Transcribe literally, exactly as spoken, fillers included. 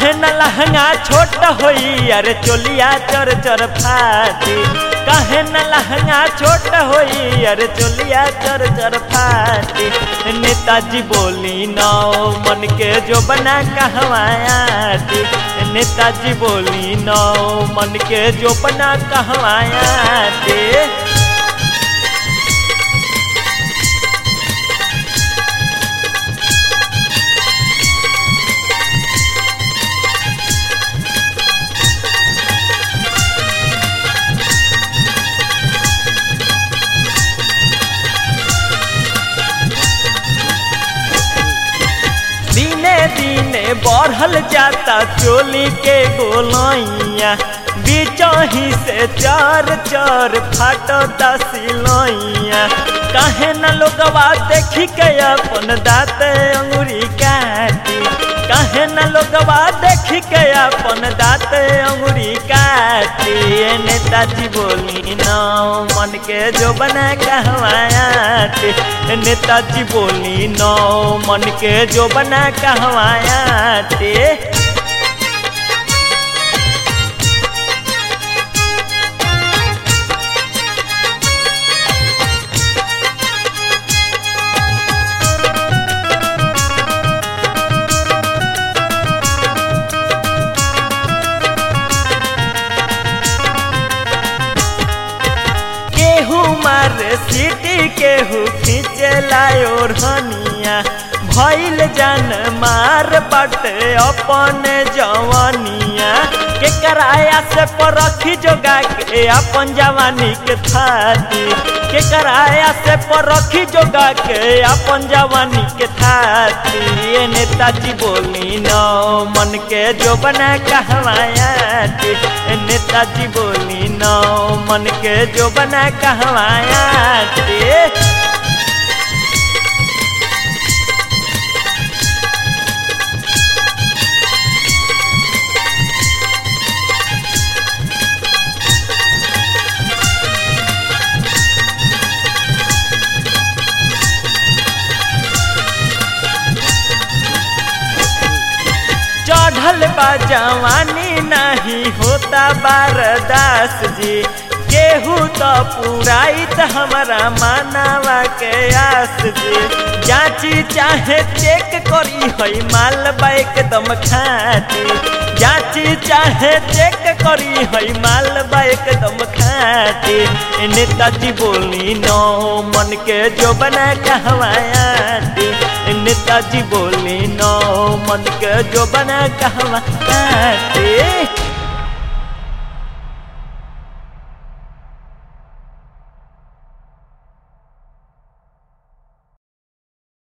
काहे न लहंगा छोट होई अरे चोलिया चर चर फाटी। काहे न लहंगा छोट होई अरे चोलिया चर चर फाटी। नेताजी बोली नौ मन के जो बना कहवायाटी। नेताजी बोली नौ मन के जो बना कहवायाटी। दिने दिने बढ़ल जाता चोली के गोलैया। बीचही से चार चार फाटता सिलैया। काहे न लोगवा देखी के अपन दाँत अंगुरी काटी। काहे न लोगवा देखी के अपन दाँत अंगुरी काटी। नेताजी बोली नौ मन के जो बना कहवायाटी। नेताजी बोली नौ मन के जो बना कहवायाटी। केहू मारे सीटी केहू खींचे लायो हनिया। भइल जान मार बाटे अपने जवानिया। के कराया से परखी जोगा के अपन जवानी के थाती। के कराया से परखी जोगा के अपन जवानी के थाती। नेताजी बोली नौ मन के जो बना कहवायाटी। नेताजी बोली नौ मन के जो बना कहवायाटी। चढ़ल बा जवानी नहीं होता बारदास जी। केहू तो पुराइत हमारा मानवा के आस जी। जांची चाहे चेक करी हई माल बा एकदम खाटी। जांची चाहे चेक करी हई माल बा एकदम खाटी। नेताजी बोली नौ मन के जो बना कहवायाटी। नेताजी बोली नौ मन के जो बना कहवायाटी।